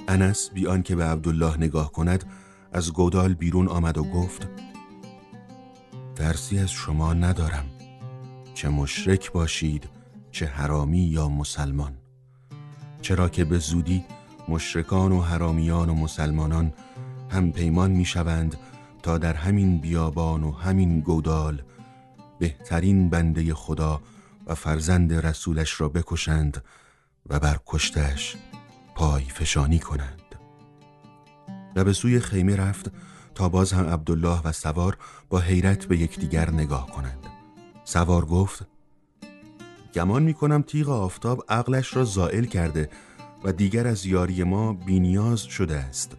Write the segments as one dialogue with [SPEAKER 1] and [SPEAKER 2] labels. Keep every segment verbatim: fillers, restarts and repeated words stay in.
[SPEAKER 1] انس بی آنکه به عبدالله نگاه کند از گودال بیرون آمد و گفت: ترسی از شما ندارم، چه مشرک باشید چه حرامی یا مسلمان، چرا که به زودی مشرکان و حرامیان و مسلمانان هم پیمان می شوند تا در همین بیابان و همین گودال بهترین بنده خدا و فرزند رسولش را بکشند و بر کشتش پای فشانی کنند. و به سوی خیمه رفت تا باز هم عبدالله و سوار با حیرت به یکدیگر نگاه کنند. سوار گفت: گمان می کنم تیغ آفتاب عقلش را زائل کرده و دیگر از یاری ما بی‌نیاز شده است.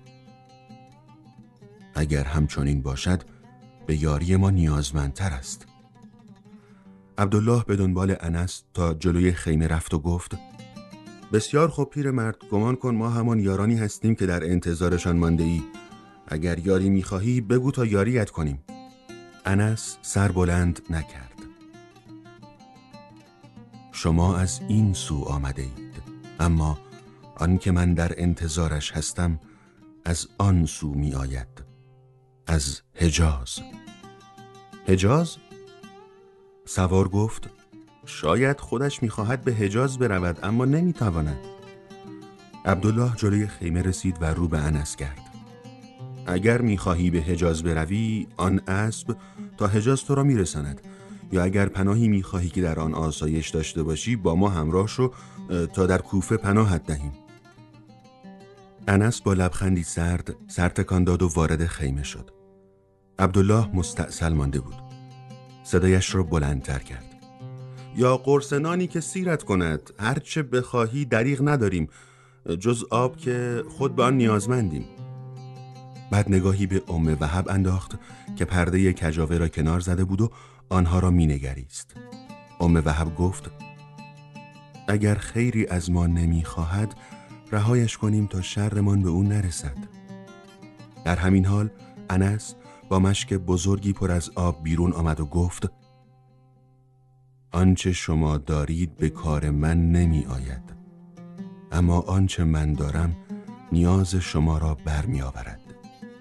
[SPEAKER 1] اگر همچنین باشد به یاری ما نیازمندتر است. عبدالله به دنبال انس تا جلوی خیمه رفت و گفت: بسیار خوب پیرمرد، گمان کن ما همان یارانی هستیم که در انتظارشان مانده ای. اگر یاری می‌خواهی بگو تا یاریت کنیم. انس سر بلند نکرد. شما از این سو آمده اید، اما آن که من در انتظارش هستم از آن سو می آید، از حجاز. حجاز؟ سوار گفت: شاید خودش می‌خواهد به حجاز برود اما نمی‌تواند. عبدالله جلوی خیمه رسید و رو به انس کرد. اگر می‌خواهی به حجاز بروی، آن اسب تا حجاز تو را می‌رساند، یا اگر پناهی می‌خواهی که در آن آسایش داشته باشی با ما همراه شو تا در کوفه پناهت دهیم. انس با لبخندی سرد سر تکان داد و وارد خیمه شد. عبدالله مستعسل مانده بود. صدایش را بلندتر کرد: یا قرص نانی که سیرت کند، هرچه بخواهی دریغ نداریم جز آب که خود به آن نیازمندیم. بعد نگاهی به ام وهب انداخت که پرده کجاوه را کنار زده بود و آنها را می نگریست. ام وهب گفت: اگر خیری از ما نمی خواهد رهایش کنیم تا شرمان به اون نرسد. در همین حال انس با مشک بزرگی پر از آب بیرون آمد و گفت: آنچه شما دارید به کار من نمی آید، اما آنچه من دارم نیاز شما را برمی آورد.